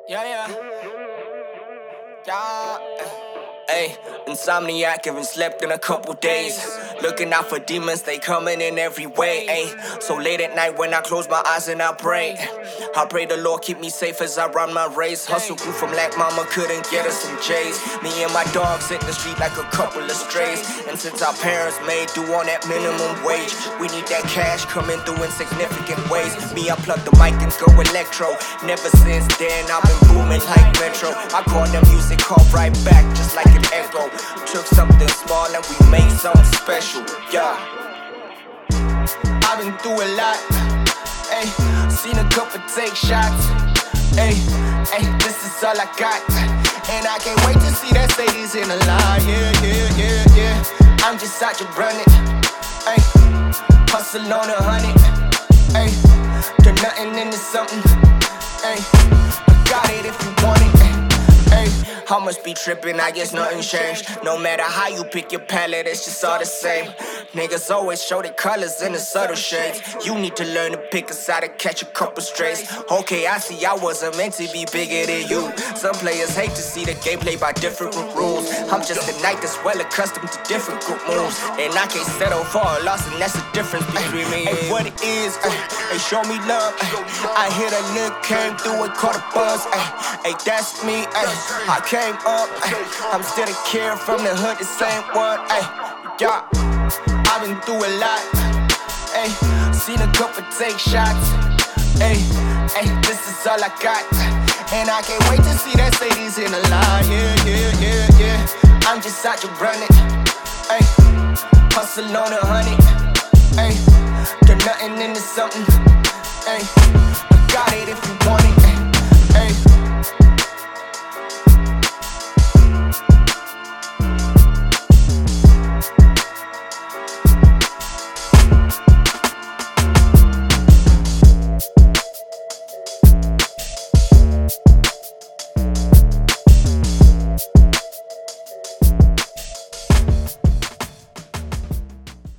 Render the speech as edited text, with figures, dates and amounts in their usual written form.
Yeah, yeah. Yeah. Ayy, insomniac, haven't slept in a couple days. Looking out for demons, they coming in every way. Ayy, so late at night when I close my eyes and I pray the Lord keep me safe as I run my race. Hustle grew from lack, mama couldn't get us some J's. Me and my dogs hit the street like a couple of strays. And since our parents made do on that minimum wage, we need that cash coming through in significant ways. Me, I plug the mic and go electro. Never since then, I've been booming like Metro. I call the music call right back, just like an echo. Took something small and we made something special. Yeah, I've been through a lot. Ayy, seen a couple take shots. Ayy, this is all I got. And I can't wait to see that Sadie's in the line. Yeah. I'm just out here running. Ayy, hustle on 100. Ayy, turn nothing into something. Ayy, I got it if you want it. I must be trippin', I guess nothing changed. No matter how you pick your palette, it's just all the same. Niggas always show their colors in the subtle shades. You need to learn to pick a side and catch a couple strays. Okay, I see I wasn't meant to be bigger than you. Some players hate to see the game played by different rules. I'm just a knight that's well accustomed to different group moves. And I can't settle for a loss, and that's the difference between me and what it is. They show me love. I hit a lick, came through and caught a buzz. That's me. I came up, I'm still a kid from the hood, the same one. Yeah, I've been through a lot. Seen a couple take shots. This is all I got. And I can't wait to see that Sadie's in the line. Yeah. I'm just out here running. Hustle on 100. Turn nothing into something. I got it if you want it.